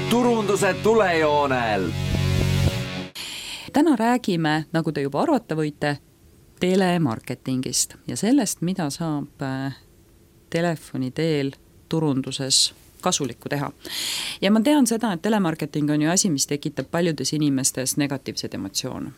turunduse tulejoonel. Täna räägime, nagu te juba arvata võite, telemarketingist ja sellest, mida saab telefoni teel turunduses kasulikku teha. Ja ma tean seda, et telemarketing on ju asi, mis tekitab paljudes inimestes negatiivseid emotsioone.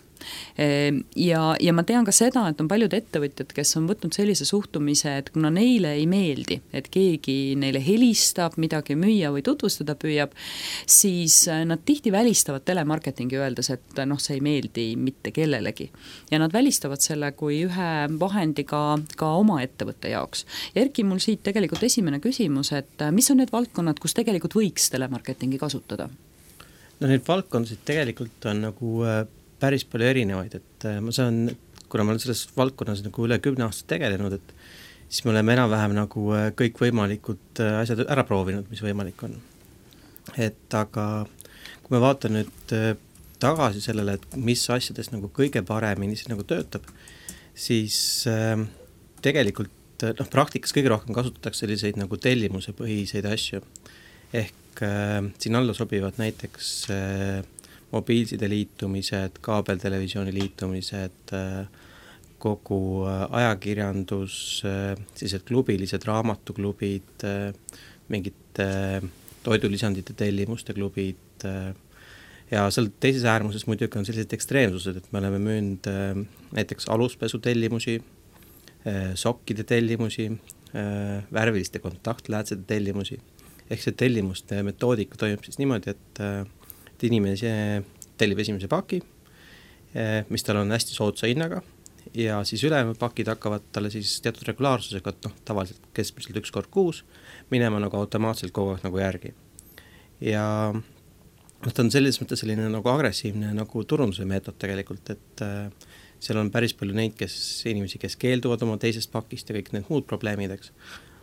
Ja ma tean ka seda, et on paljud ettevõtjad, kes on võtnud sellise suhtumise, et kuna neile ei meeldi, et keegi neile helistab, midagi müüa või tutvustada püüab, siis nad tihti välistavad telemarketingi öeldes, et see ei meeldi mitte kellelegi. Ja nad välistavad selle kui ühe vahendiga ka oma ettevõtte jaoks. Ja Erki, mul siit tegelikult esimene küsimus, et mis on need valdkonnad, kus tegelikult võiks telemarketingi kasutada? No need valdkondasid tegelikult on nagu päris palju erinevaid, et ma saan, kuna ma olen selles valdkonnas nagu üle 10 aastat tegelenud, et siis me oleme enam-vähem nagu kõik võimalikud asjad ära proovinud, mis võimalik on. Et aga kui me vaatan nüüd tagasi sellele, et mis asjades nagu kõige paremini see nagu töötab, siis tegelikult praktikas kõige rohkem kasutatakse selliseid nagu tellimuse põhiseid asju. Ehk siin alla sobivad näiteks mobiilside liitumised, kaabeltelevisiooni liitumised, kogu ajakirjandus, sellised klubilised raamatuklubid, mingid toidulisandite tellimuste klubid ja seal teises äärmuses muidugi on sellised ekstreemsused, et me oleme müünud näiteks aluspesu tellimusi, sokkide tellimusi, värviliste kontaktläätsede tellimusi. Ehk see tellimuste metoodika toimub siis niimoodi, et inimene tellib esimese paki, mis tal on hästi soodsa hinnaga ja siis ülejäänud pakid hakkavad talle siis teatud regulaarsusega, tavaliselt keskmiselt 1 kord kuus, minema nagu automaatselt kogu aeg nagu järgi. Ja ta on selles mõttes selline nagu agressiivne nagu turunduse meetod tegelikult, et seal on päris palju neid inimesi, kes keelduvad oma teisest pakist ja kõik need muud probleemid, eks.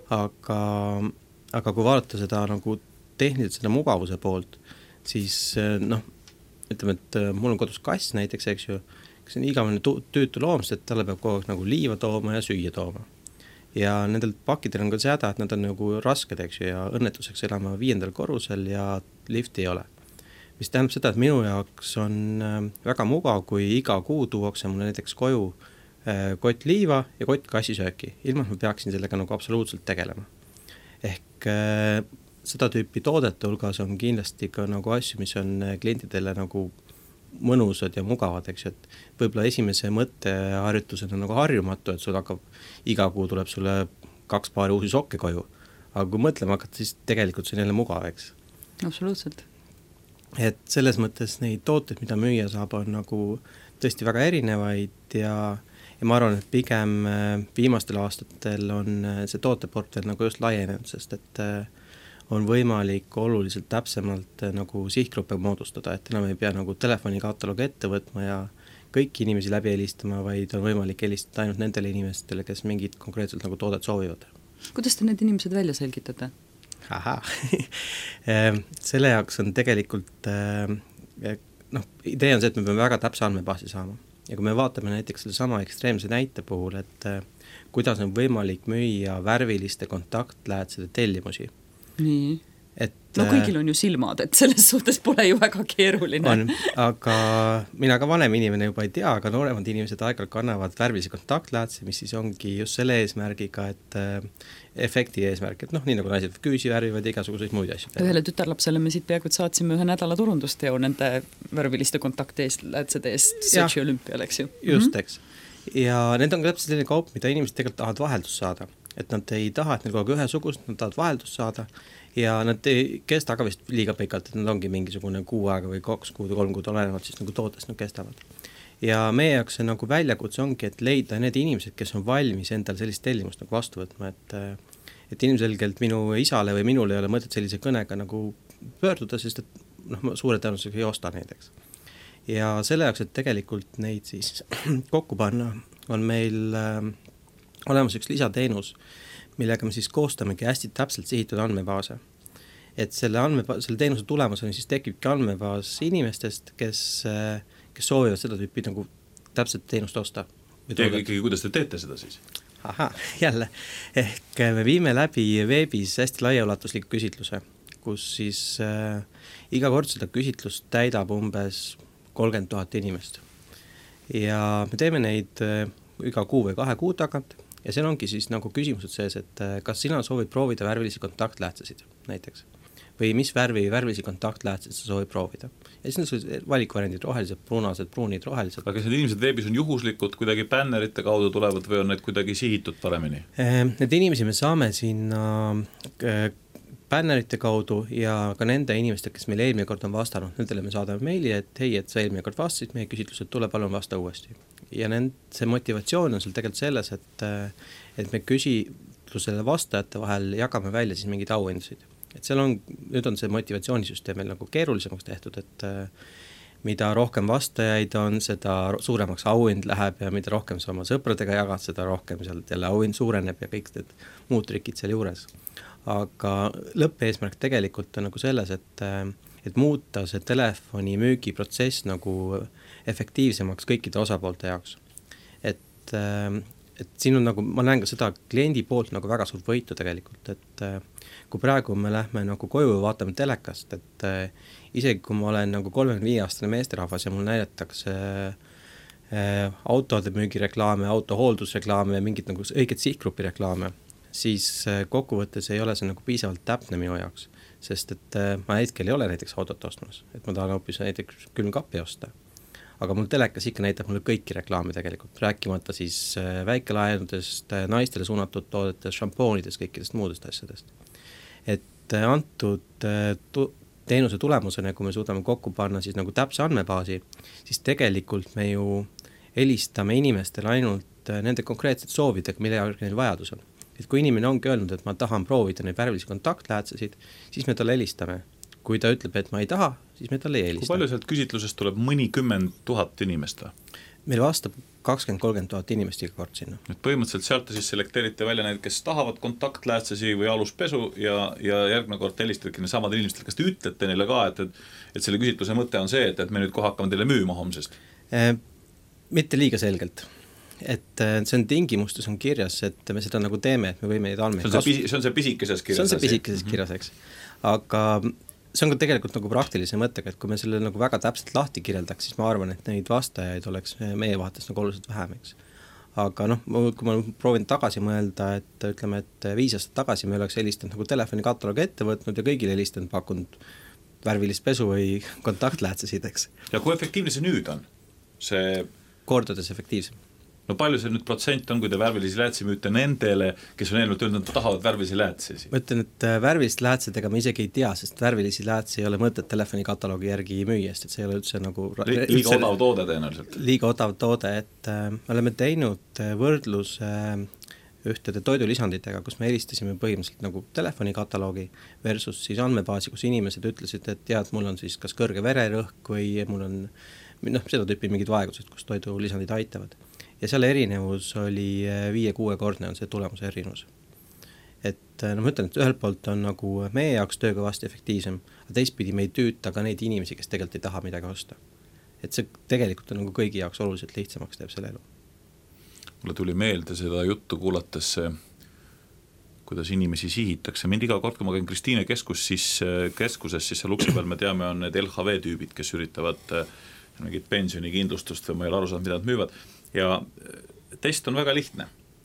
Aga kui vaadata seda nagu tehniliselt seda mugavuse poolt, siis ütleme, et mul on kodus kass näiteks, eks ju, kes on igavene tüütu loomst, et talle peab kogu aeg nagu liiva tooma ja süüa tooma. Ja nendel pakkidel on ka see häda, et nad on nagu rasked, eks ju, ja õnnetuseks elama 5. korrusel ja lifti ei ole. Mis tähendab seda, et minu jaoks on väga mugav, kui iga kuu tuuakse mulle näiteks koju kott liiva ja kott kassisööki. Ilma ma peaksin sellega nagu absoluutselt tegelema. Ehk seda tüüpi toodete hulgas on kindlasti ka nagu asju, mis on klientidele nagu mõnusad ja mugavad, eks ju, et võib-olla esimese mõtteharjutusena nagu harjumatu, et sul hakkab, iga kuu tuleb sulle 2 paari uusi sokke koju, aga kui mõtlema hakata, siis tegelikult see on jälle mugav, eks. Absoluutselt. Et selles mõttes neid tooteid, mida müüa saab, on nagu tõesti väga erinevaid ja ma arvan, et pigem viimastel aastatel on see tooteportfell nagu just laienenud, sest et on võimalik oluliselt täpsemalt nagu sihtgruppe moodustada, et enam ei pea nagu telefonikataloogi ette võtma ja kõiki inimesi läbi helistama, vaid on võimalik helistada ainult nendele inimestele, kes mingid konkreetselt nagu toodet soovivad. Kuidas te need inimesed välja selgitate? Selle jaoks on tegelikult, idee on see, et me peame väga täpse andmebaasi saama. Ja kui me vaatame näiteks selle sama ekstreemse näite puhul, et kuidas on võimalik müüa värviliste kontaktläätsede tellimusi. Nii. Kõigil on ju silmad, et selles suhtes pole ju väga keeruline. On, aga mina ka vanem inimene juba ei tea, aga nooremad inimesed aeg-ajalt kannavad värvilisi kontaktläätse, mis siis ongi just selle eesmärgiga, et efekti eesmärk, et nii nagu naised küüsi värvivad igasuguseid muid asju. Ühele tütarlapsele me siit peaaegu saatsime 1 nädala turundusteo nende värviliste kontaktläätsede eest Sochi olümpial, eks ju. Just, eks. Ja need on ka täpselt selline kaup, mida inimesed tegelikult tahavad vaheldust saada. Et nad ei taha, et neil kogu ühesugust, nad tahavad vaheldust saada ja nad ei kesta ka vist liiga pikalt, et nad ongi mingisugune 6 aega või 2 kuud või 3 kuud olenevad siis nagu tootest nad kestavad. Ja meie jaoks see nagu väljakutse ongi, et leida need inimesed, kes on valmis endal sellist tellimust nagu vastu võtma, et ilmselgelt minu isale või minul ei ole mõtet sellise kõnega nagu pöörduda, sest et suure tõenäosusega ei osta neid, eks. Ja selle jaoks, et tegelikult neid siis kokku panna, on meil olemas üks lisateenus, millega me siis koostamegi hästi täpselt sihitud andmebaase. Et selle teenuse tulemusena siis tekibki andmebaas inimestest, kes soovivad seda tüüpi nagu täpselt teenust osta. Ja ikkagi, kuidas te teete seda siis? Jälle. Ehk me viime läbi veebis hästi laiaulatusliku küsitluse, kus siis iga kord seda küsitlust täidab umbes 30 000 inimest. Ja me teeme neid iga kuu või 2 kuu tagant ja seal ongi siis nagu küsimused sees, et kas sina soovid proovida värvilisi kontaktläätsesid näiteks või mis värvilisi kontaktläätseid sa soovid proovida. Ja siis on valikvariandid rohelised, punased, pruunid, rohelised. Aga kas need inimesed veebis on juhuslikud, kuidagi bännerite kaudu tulevad või on need kuidagi sihitud paremini? Need inimesi me saame sinna bännerite kaudu ja ka nende inimeste, kes meil eelmine kord on vastanud, nendele me saadame meili, et hei, et sa eelmine kord vastasid meie küsitlused, tule palun vasta uuesti. Ja see motivatsioon on seal tegelikult selles, et me küsitlusele vastajate vahel jagame välja siis mingeid auhindasid. Et seal nüüd on see motivatsioonisüsteem meil nagu keerulisemaks tehtud, et mida rohkem vastajaid on, seda suuremaks auhind läheb ja mida rohkem sa oma sõpradega jagad, seda rohkem seal jälle auhind suureneb ja kõik need muud trikid seal juures. Aga lõppeesmärk tegelikult on nagu selles, et muuta see telefoni müügiprotsess nagu efektiivsemaks kõikide osapoolte jaoks. Et siin on nagu, ma näen ka seda kliendi poolt nagu väga suurt võitu tegelikult, et kui praegu me lähme nagu koju ja vaatame telekast, et isegi kui ma olen nagu 35-aastane meesterahvas ja mul näidatakse autode müügireklaame, autohooldusreklaame ja mingid nagu õiged sihtgrupi reklaame, siis kokkuvõttes ei ole see nagu piisavalt täpne minu jaoks, sest et ma hetkel ei ole näiteks autot ostmas, et ma tahan hoopis näiteks külmkappi osta. Aga mul telekas ikka näitab mulle kõiki reklaame tegelikult, rääkimata siis väikelaenudest, naistele suunatud toodetest, šampoonidest, kõikidest muudest asjadest. Et antud teenuse tulemusena, kui me suudame kokku panna siis nagu täpse andmebaasi, siis tegelikult me ju helistame inimestele ainult nende konkreetsed soovidega, mille järgi neil vajadus on. Et kui inimene ongi öelnud, et ma tahan proovida neid värvilisi kontaktläätsesid, siis me talle helistame. Kui ta ütleb, et ma ei taha, siis me talle ei helista. Kui palju sealt küsitlusest tuleb mõnikümmend 000 inimest? Meil vastab 20-30 000 inimest iga kord sinna. Et põhimõtteliselt sealt te siis selekteerite välja need, kes tahavad kontaktläätsesi või aluspesu ja järgmine kord helistadki samad inimestel. Kas te ütlete neile ka, et selle küsitluse mõte on see, et me nüüd kohe hakkame teile müüma homsest? Mitte liiga selgelt. Et see on tingimustes on kirjas, et me seda nagu teeme, et me võime neid andmeid see on see pisikeses kirjas. See on see pisikeses kirjas, eks. Aga see on ka tegelikult nagu praktilise mõttega, et kui me selle nagu väga täpselt lahti kirjeldaks, siis ma arvan, et neid vastajaid oleks meie vaates nagu oluliselt vähem, eks. Aga kui ma proovin tagasi mõelda, et ütleme, et 5 aastat tagasi me oleks helistanud nagu telefonikataloogi ette võtnud ja kõigile helistanud pakkunud värvilist pesu või kontaktläätsesid, eks. Ja kui efektiivne see nüüd on? See kordades efektiivsem. No palju see nüüd protsent on, kui te värvilisi läätsi müüte nendele, kes on eelmalt öelnud, et tahavad värvilisi läätsi? Ma ütlen, et värvilist läätsedega ma isegi ei tea, sest värvilisi läätsi ei ole mõtet telefonikataloogi järgi müüjast, et see ei ole üldse nagu liiga odav toode tõenäoliselt. Liiga odav toode, et me oleme teinud võrdluse ühtede toidulisanditega, kus me helistasime põhimõtteliselt nagu telefonikataloogi versus siis andmebaasi, kus inimesed ütlesid, et tead, mul on siis kas kõrge vererõhk või mul on seda tüüpi mingid vaegused, kus toidulisandid aitavad. Ja seal erinevus oli 5-6 kordne on see tulemuse erinevus. Et ma ütlen, et ühelt poolt on nagu meie jaoks töökõvasti efektiivsem, aga teistpidi me ei tüüta ka neid inimesi, kes tegelikult ei taha midagi osta. Et see tegelikult on nagu kõigi jaoks oluliselt lihtsamaks teeb selle elu. Mulle tuli meelde seda juttu kuulates, kuidas inimesi sihitakse. Mind iga kord, kui ma käin Kristiine keskuses, siis seal ukse peal me teame, on need LHV-tüübid, kes üritavad mingit pensionikindlustust või ma ei ole aru saanud, mida nad müüvad. Ja test on väga lihtne.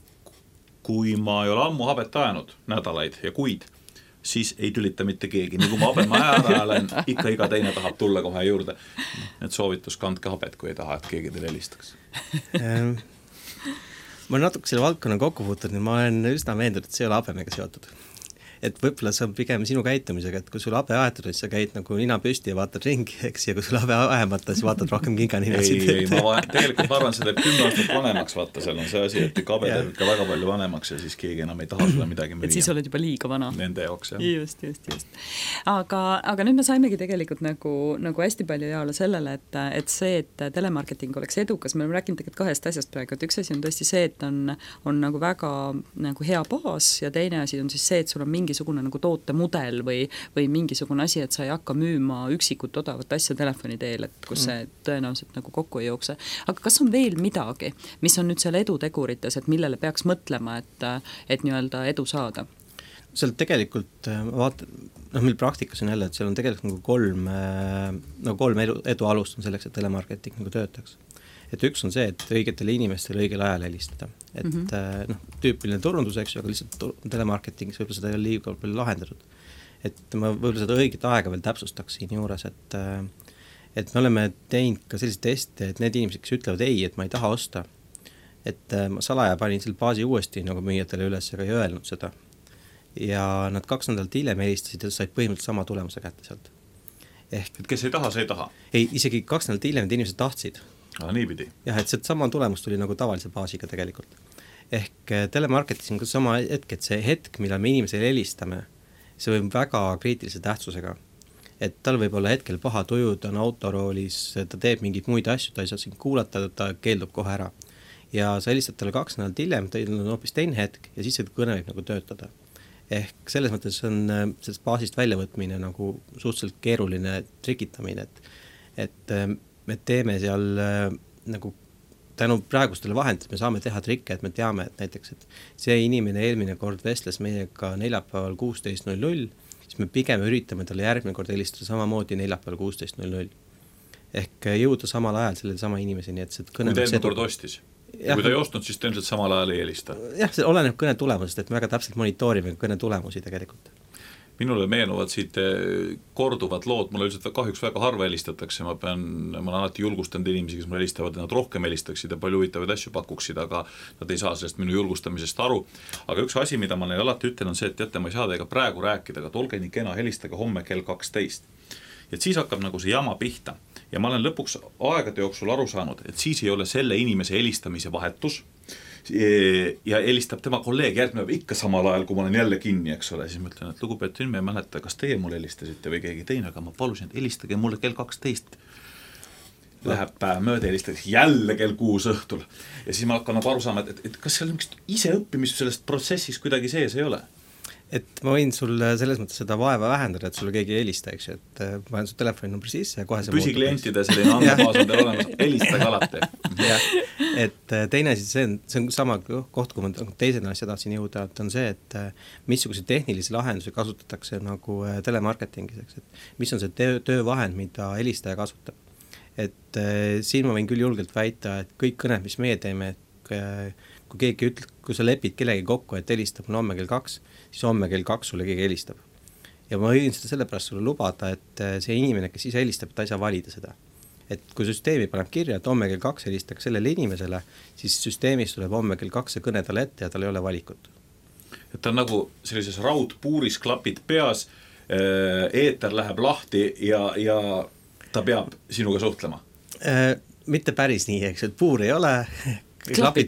Kui ma ei ole ammu habet ajanud nädalaid ja kuid, siis ei tülita mitte keegi. Nii kui ma habet ära olen, ikka iga teine tahab tulla kohe juurde. Need soovitus kandke habet, kui ei taha, et keegi teile helistaks. Ma olen natuke selle valdkonna kokku puutunud, ma olen üsna veendunud, et see ei ole habemega seotud. Et võib-olla see on pigem sinu käitumisega, et kui sul habe aetud, siis sa käid nagu nina püsti ja vaatad ringi, eks, ja kui sul habe ajamata, siis vaatad rohkem kinganinasid. Ei, tegelikult ma arvan seda, et 10 aastat vanemaks vaata, seal on see asi, et habe teeb ka väga palju vanemaks ja siis keegi enam ei taha sulle midagi müüa. Et siis oled juba liiga vana. Nende jaoks, jah. Just. Aga nüüd me saimegi tegelikult nagu hästi palju jaola sellele, et see, et telemarketing oleks edukas, me oleme rääkinud tegelikult 2 asjast praegu, et üks asi on tõesti see, et on nagu väga nagu hea baas ja teine asi on siis see, et sul on mingisugune nagu tootemudel või mingisugune asi, et sa ei hakka müüma üksikut odavat asja telefoni teel, et kus see tõenäoliselt nagu kokku ei jookse. Aga kas on veel midagi, mis on nüüd seal edutegurites, et millele peaks mõtlema, et nii-öelda edu saada? seal tegelikult meil praktikas on jälle, et seal on tegelikult kolm edu alust on selleks, et telemarketing nagu töötaks. Et üks on see, et õigetele inimestele õigel ajal helistada. Et tüüpiline turundus, eks ju, aga lihtsalt telemarketingis võib-olla seda ei ole liiga palju lahendatud. Et ma võib-olla seda õiget aega veel täpsustaks siin juures, et me oleme teinud ka selliseid teste, et need inimesed, kes ütlevad ei, et ma ei taha osta, et ma salaja panin selle baasi uuesti nagu müüjatele üles, aga ei öelnud seda. Ja nad 2 nädalat hiljem helistasid ja said põhimõtteliselt sama tulemuse kätte sealt. Et kes ei taha, see ei taha? Ei, isegi 2 nädalat hiljem inimesed tahtsid. Niipidi. Jah, et see sama tulemus tuli nagu tavalise baasiga tegelikult. Ehk telemarketing on sama hetk, et see hetk, millal me inimesele helistame, see võib väga kriitilise tähtsusega. Et tal võib olla hetkel paha tuju, ta on autoroolis, ta teeb mingeid muid asju, ta ei saa siin kuulata, ta keeldub kohe ära. Ja sa helistad talle 2 nädalat hiljem, ta on hoopis teine hetk ja siis see kõne võib nagu töötada. Ehk selles mõttes on sellest baasist väljavõtmine nagu suhteliselt keeruline trikitamine, et me teeme seal nagu tänu praegustele vahendid, me saame teha trikke, et me teame, et näiteks, et see inimene eelmine kord vestles meiega neljapäeval 16.00, siis me pigem üritame talle järgmine kord helistada samamoodi neljapäeval 16.00. Ehk jõuda samal ajal selle sama inimeseni, et see kõne... Kui ta kord ostis? Ja kui ta ei ostnud, siis tõenäoliselt samal ajal ei helista? Jah, see oleneb kõne tulemusest, et me väga täpselt monitoorime kõne tulemusi tegelikult. Minule meenuvad siit korduvad lood, mulle üldiselt kahjuks väga harva helistatakse, ma olen alati julgustanud inimesi, kes mulle helistavad, et nad rohkem helistaksid ja palju huvitavaid asju pakuksid, aga nad ei saa sellest minu julgustamisest aru. Aga üks asi, mida ma neile alati ütlen, on see, et teate, ma ei saa teiega praegu rääkida, aga olge nii kena, helistage homme kell 12. Et siis hakkab nagu see jama pihta. Ja ma olen lõpuks aegade jooksul aru saanud, et siis ei ole selle inimese helistamise vahetus ja helistab tema kolleeg järgmine ikka samal ajal, kui ma olen jälle kinni, eks ole. Siis ma ütlen, et lugupeetud, ma ei mäleta, kas teie mulle helistasite või keegi teine, aga ma palusin, et helistage mulle kell 12. Läheb päev mööda, helistage jälle kell 6 õhtul. Ja siis ma hakkan nagu aru saama, et kas seal mingit iseõppimist sellest protsessis kuidagi sees ei ole? Et ma võin sulle selles mõttes seda vaeva vähendada, et sulle keegi ei helista, eks ju, et ma panen su telefoninumbri sisse ja kohe see püsiklientide selline andmebaas on teil olemas, helistage alati. Et teine siis see on sama koht, kui ma teisena asja tahtsin jõuda, et on see, et missuguse tehnilisi lahendusi kasutatakse nagu telemarketingis, eks, et mis on see töövahend, mida helistaja kasutab. Et siin ma võin küll julgelt väita, et kõik kõned, mis meie teeme, kui keegi ütleb, kui sa lepid kellegi kokku, et helistab mulle homme kell 2, siis homme kell 2 sulle keegi helistab. Ja ma võin seda sellepärast sulle lubada, et see inimene, kes ise helistab, ta ei saa valida seda. Et kui süsteemi paneb kirja, et homme kell 2 helistaks sellele inimesele, siis süsteemis tuleb homme kell 2 kõne talle ette ja tal ei ole valikut. Et ta on nagu sellises raudpuuris, klapid peas, eeter läheb lahti ja ta peab sinuga suhtlema? Mitte päris nii, eks, et puur ei ole... Klapid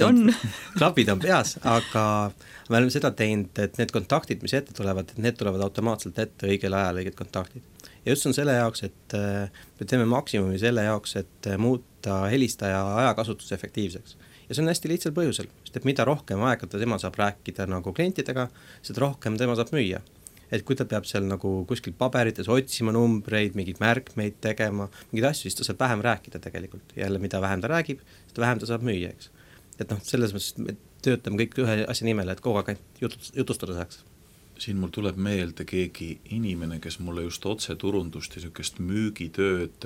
on peas, aga me oleme seda teinud, et need kontaktid, mis ette tulevad, et need tulevad automaatselt ette õigel ajal õiged kontaktid. Ja just on selle jaoks, et me teeme maksimumi selle jaoks, et muuta helistaja ajakasutus efektiivseks. Ja see on hästi lihtsal põhjusel, sest et mida rohkem aega tema saab rääkida nagu klientidega, seda rohkem tema saab müüa. Et kui ta peab seal nagu kuskil paberites otsima numbreid, mingid märkmeid tegema, mingid asju, siis ta saab vähem rääkida tegelikult. Jälle, mida vähem ta räägib, seda vähem ta saab müüa, eks. Et selles mõttes me töötame kõik ühe asja nimel, et kogu aeg jutustada saaks. Siin mul tuleb meelde keegi inimene, kes mulle just otse turundust ja sükest müügitööd.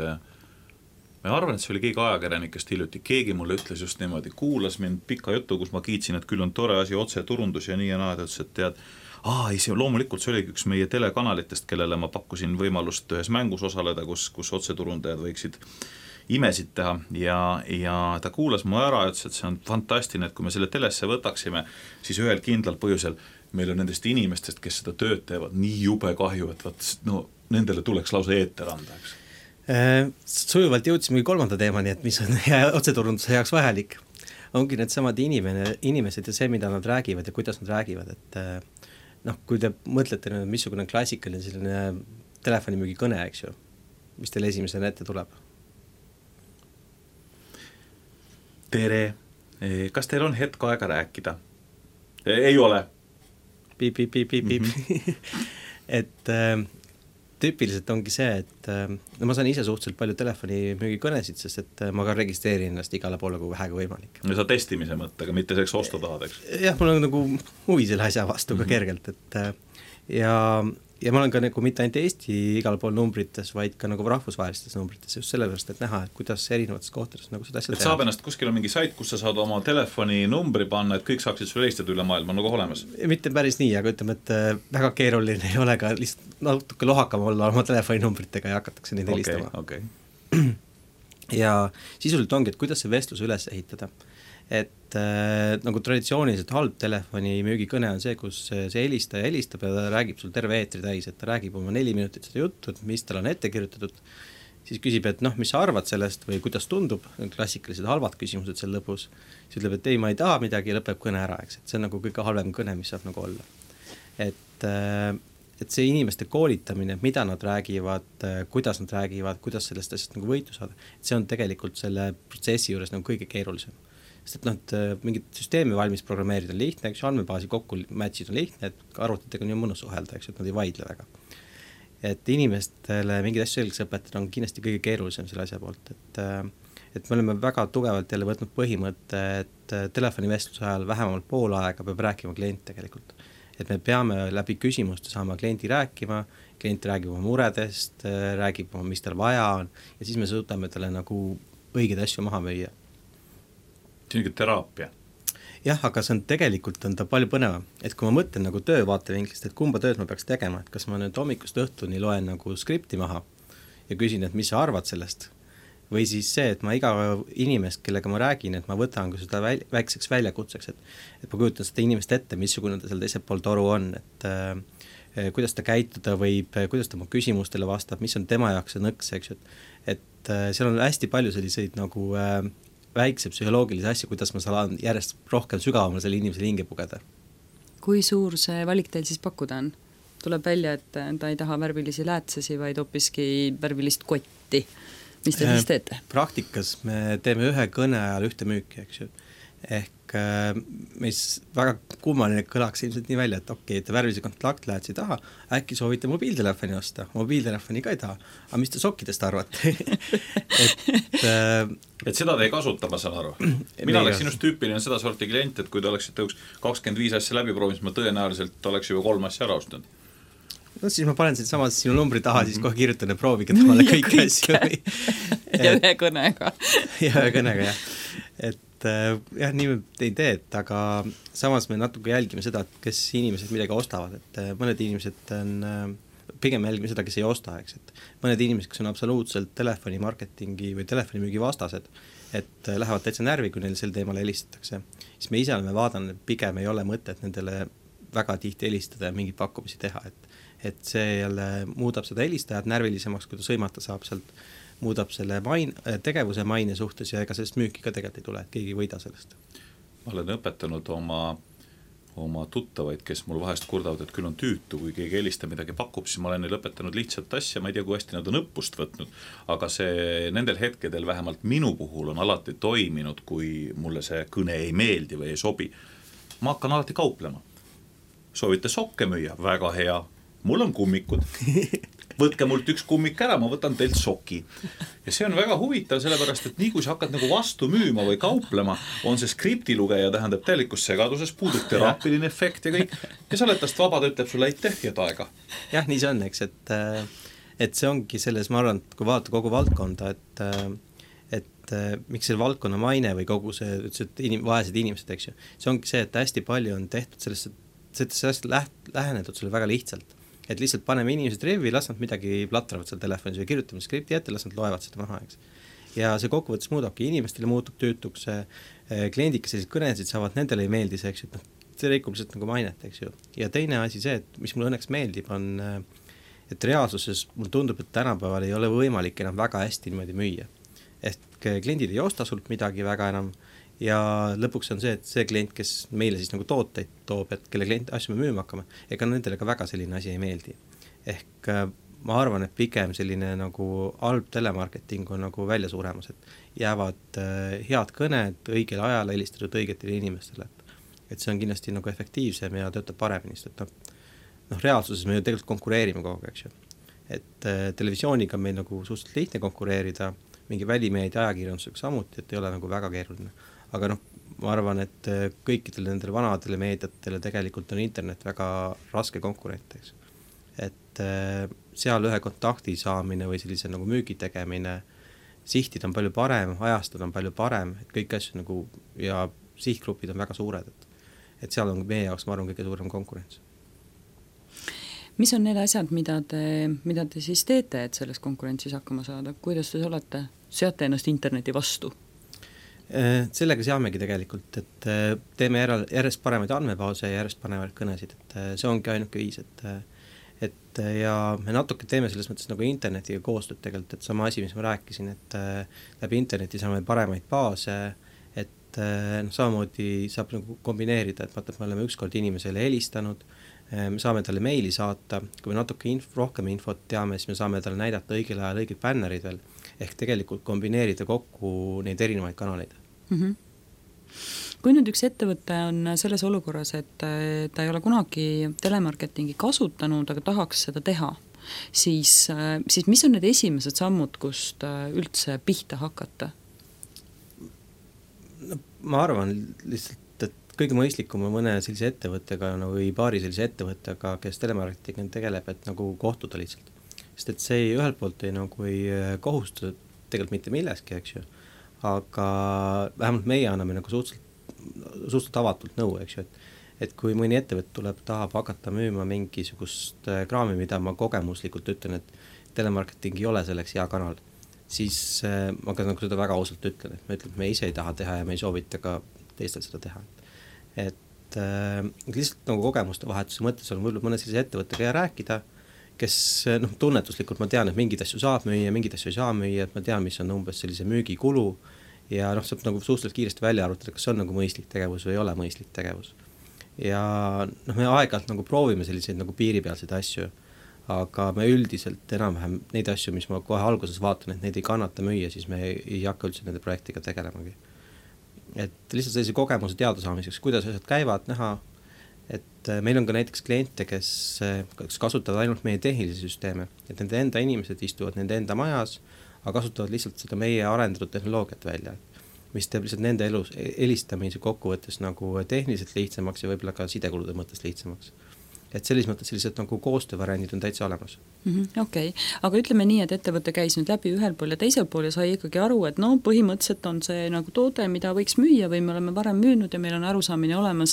Ma arvan, et see oli keegi ajakirjanikest hiljuti. Keegi mulle ütles just niimoodi, kuulas mind pika jutu, kus ma kiitsin, et küll on tore asi otse turundus ja nii ja naa, et tead, see loomulikult see oli üks meie telekanalitest, kellele ma pakkusin võimalust ühes mängus osaleda, kus otseturundajad võiksid imesid teha ja ta kuulas mu ära ja ütles, et see on fantastiline, et kui me selle telesse võtaksime, siis ühel kindlal põhjusel meil on nendest inimestest, kes seda tööd teevad, nii jube kahju, et nendele tuleks lausa eeter anda, eks. Sujuvalt jõudsimegi 3. teemani, et mis on otseturunduse heaks vajalik. Ongi need samad inimesed ja see, mida nad räägivad ja kuidas nad räägivad, et kui te mõtlete, missugune klassikaline selline telefonimüügi kõne, eks ju, mis teil esimesena ette tuleb? Tere, kas teil on hetk aega rääkida? Ei ole. Piip. Et tüüpiliselt ongi see, et ma saan ise suhteliselt palju telefonimüügi kõnesid, sest et ma ka registreerin ennast igale poole kui vähega võimalik. Ja sa testimise mõttega, mitte selleks ostu tahad, eks? Jah, mul on nagu huvi selle asja vastu ka kergelt, et ja ma olen ka nagu mitte ainult Eesti igal pool numbrites, vaid ka nagu rahvusvahelistes numbrites just sellepärast, et näha, et kuidas erinevates kohtades nagu seda asja teha. Saab ennast kuskil on mingi sait, kus sa saad oma telefoninumbri panna, et kõik saaksid sulle helistada üle maailma, nagu olemas? Mitte päris nii, aga ütleme, et väga keeruline ei ole ka lihtsalt natuke lohakam olla oma telefoninumbritega ja hakatakse neid helistama. Okay. Ja sisuliselt ongi, et kuidas see vestlus üles ehitada. Et nagu traditsiooniliselt halb telefoni müügikõne on see, kus see helistaja helistab ja ta räägib sul terve eetri täis, et ta räägib oma 4 minutit seda juttu, et mis tal on ette kirjutatud, siis küsib, et mis sa arvad sellest või kuidas tundub, klassikalised halvad küsimused seal lõpus, siis ütleb, et ei, ma ei taha midagi ja lõpeb kõne ära, eks, et see on nagu kõige halvem kõne, mis saab nagu olla. Et see inimeste koolitamine, mida nad räägivad, kuidas sellest asjast nagu võitu saada, et see on tegelikult selle protsessi juures nagu kõige keerulisem. Sest et mingit süsteemi valmis programmeerida on lihtne, eks andmebaasi kokku matchid on lihtne, et arvutitega on ju mõnus suhelda, eks, et nad ei vaidle väga. Et inimestele mingid asju selgeks õpetada on kindlasti kõige keerulisem selle asja poolt, et me oleme väga tugevalt jälle võtnud põhimõtte, et telefonivestluse ajal vähemalt pool aega peab rääkima klient tegelikult. Et me peame läbi küsimuste saama kliendi rääkima, klient räägib oma muredest, räägib oma, mis tal vaja on ja siis me suudame talle nagu õigeid asju maha müüa. See on teraapia. Jah, aga see on tegelikult on ta palju põnevam, et kui ma mõtlen nagu töö vaatevinklist, et kumba tööd ma peaks tegema, et kas ma nüüd hommikust õhtuni loen nagu skripti maha ja küsin, et mis sa arvad sellest, või siis see, et ma iga inimest, kellega ma räägin, et ma võtan seda väikseks väljakutseks, et ma kujutan seda inimest ette, missugune ta seal teisel pool toru on, et kuidas ta käituda võib, kuidas ta oma küsimustele vastab, mis on tema jaoks see nõks, eks, et seal on hästi palju selliseid nagu väikse psühholoogilise asja, kuidas ma saan järjest rohkem sügavamale selle inimesele hinge pugeda. Kui suur see valik teil siis pakkuda on? Tuleb välja, et ta ei taha värvilisi läätsesi, vaid hoopiski värvilist kotti. Mis te siis teete? Praktikas me teeme ühe kõne ajal ühte müüki, eks ju. Ehk mis väga kummaline kõlaks ilmselt nii välja, et okei, et värvilise kontaktläätsi ei taha, äkki soovite mobiiltelefoni osta, mobiiltelefoni ka ei taha, aga mis te sokkidest arvate? et seda te ei kasuta, ma saan aru. Mina oleks sinust tüüpiline seda sorti klient, et kui te oleksite 25 asja läbi proovinud, ma tõenäoliselt oleks juba 3 asja ära ostnud. No siis ma panen siit samas sinu numbri taha, siis kohe kirjutan ja proovige temale kõiki asju. Ja ühe kõnega. Ja ühe kõnega, jah. Et jah, nii me ei tee, aga samas me natuke jälgime seda, et kes inimesed midagi ostavad, et mõned inimesed on, pigem jälgime seda, kes ei osta, eks, et mõned inimesed, kes on absoluutselt telefoni marketingi või telefonimüügi vastased, et lähevad täitsa närvi, kui neil sel teemal helistatakse, siis me ise oleme vaadanud, et pigem ei ole mõtet nendele väga tihti helistada ja mingeid pakkumisi teha, et see jälle muudab seda helistajat närvilisemaks, kui ta sõimata saab sealt, muudab selle tegevuse maine suhtes ja ega sellest müüki ka tegelikult ei tule, et keegi ei võida sellest. Ma olen õpetanud oma tuttavaid, kes mul vahest kurdavad, et küll on tüütu, kui keegi helistab midagi pakub, siis ma olen neil õpetanud lihtsalt asja, ma ei tea, kui hästi nad on õppust võtnud, aga see nendel hetkedel vähemalt minu puhul on alati toiminud, kui mulle see kõne ei meeldi või ei sobi. Ma hakkan alati kauplema. Soovite sokke müüa? Väga hea. Mul on kummikud. Võtke mult üks kummik ära, ma võtan teilt soki. Ja see on väga huvitav, sellepärast, et nii kui sa hakkad nagu vastu müüma või kauplema, on see skriptilugeja tähendab täielikus segaduses, puudub teraapiline efekt ja kõik. Ja sa oled tast vaba, ta ütleb sulle aitäh ja taega. Jah, nii see on, eks, et see ongi selles, ma arvan, kui vaadata kogu valdkonda, et miks selle valdkonna maine või kogu see vaesed inimesed, eks ju, see ongi see, et hästi palju on tehtud sellest lähenetud sulle väga lihtsalt. Et lihtsalt paneme inimesed revi, las nad midagi platravad seal telefonis või kirjutame skripti ette, las nad loevad seda maha, eks. Ja see kokkuvõttes muudabki, inimestele muutub töötuks, kliendid, kes sellised kõnesid saavad, nendele ei meeldi see, eks, et see reikub lihtsalt nagu mainet, eks ju. Ja teine asi see, et mis mulle õnneks meeldib, on, et reaalsuses mulle tundub, et tänapäeval ei ole võimalik enam väga hästi niimoodi müüa. Ehk kliendid ei osta sult midagi väga enam ja lõpuks on see, et see klient, kes meile siis nagu tooteid toob, et kelle klient asju me müüma hakkame, ega nendele ka väga selline asi ei meeldi. Ehk ma arvan, et pigem selline nagu halb telemarketing on nagu välja suuremas, et jäävad head kõned õigel ajal helistatud õigetele inimestele. Et see on kindlasti nagu efektiivsem ja töötab paremini, sest reaalsuses me ju tegelikult konkureerime kogu aeg, eks ju. Et televisiooniga on meil nagu suhteliselt lihtne konkureerida, mingi välimeedia ajakirjandusega samuti, et ei ole nagu väga keeruline. Aga ma arvan, et kõikidele nendele vanadele meediatele tegelikult on internet väga raske konkurent, eks. et seal ühe kontakti saamine või sellise nagu müügi tegemine, sihtid on palju parem, ajastud on palju parem, et kõik asju nagu ja sihtgrupid on väga suured, et seal on meie jaoks, ma arvan, kõige suurem konkurents. Mis on need asjad, mida te siis teete, et selles konkurentsis hakkama saada? Kuidas te olete? Seate ennast interneti vastu? Sellega seamegi tegelikult, et teeme järjest paremaid andmebaase ja järjest paremaid kõnesid, et see ongi ainuke viis, et ja me natuke teeme selles mõttes nagu internetiga koostööd tegelikult, et sama asi, mis ma rääkisin, et läbi interneti saame paremaid baase, et samamoodi saab nagu kombineerida, et vaata, et me oleme ükskord inimesele helistanud, me saame talle meili saata, kui me natuke rohkem infot teame, siis me saame talle näidata õigel ajal õiged bännerid veel, ehk tegelikult kombineerida kokku neid erinevaid kanaleid. Kui nüüd üks ettevõte on selles olukorras, et ta ei ole kunagi telemarketingi kasutanud, aga tahaks seda teha, siis mis on need esimesed sammud, kust üldse pihta hakata? Ma arvan lihtsalt, kõige mõistlikum on mõne sellise ettevõttega või paari sellise ettevõttega, kes telemarketingiga tegeleb, et nagu kohtuda lihtsalt. Sest et see ühelt poolt ei kohusta tegelikult mitte milleski, eks ju, aga vähemalt meie anname nagu suhteliselt avatult nõu, eks ju, et kui mõni ettevõte tuleb, tahab hakata müüma mingisugust kraami, mida ma kogemuslikult ütlen, et telemarketing ei ole selleks hea kanal, siis ma ka nagu seda väga ausalt ütlen, et me ise ei taha teha ja me ei soovita ka teistel seda teha. Et lihtsalt nagu kogemuste vahetuse mõttes on võib-olla mõne sellise ettevõttega ja rääkida, kes tunnetuslikult ma tean, et mingid asju saab müüa, mingid asju ei saa müüa, et ma tean, mis on umbes sellise müügikulu ja saab nagu suhteliselt kiiresti välja arvutada, kas see on nagu mõistlik tegevus või ei ole mõistlik tegevus. Ja me aeg-ajalt nagu proovime selliseid nagu piiripealseid asju, aga me üldiselt enam-vähem neid asju, mis ma kohe alguses vaatan, et neid ei kannata müüa, siis me ei hakka üldse nende projektiga tegelemagi. Et lihtsalt sellise kogemuse teada saamiseks, kuidas asjad käivad, näha, et meil on ka näiteks kliente, kes kasutavad ainult meie tehnilisi süsteeme, et nende enda inimesed istuvad nende enda majas, aga kasutavad lihtsalt seda meie arendatud tehnoloogiat välja, mis teeb lihtsalt nende helistamise kokkuvõttes nagu tehniliselt lihtsamaks ja võib-olla ka sidekulude mõttes lihtsamaks. Et selles mõttes sellised nagu koostöövariandid on täitsa olemas. Okei. Aga ütleme nii, et ettevõte käis nüüd läbi ühel pool ja teisel pool ja sai ikkagi aru, et põhimõtteliselt on see nagu toode, mida võiks müüa või me oleme varem müünud ja meil on arusaamine olemas,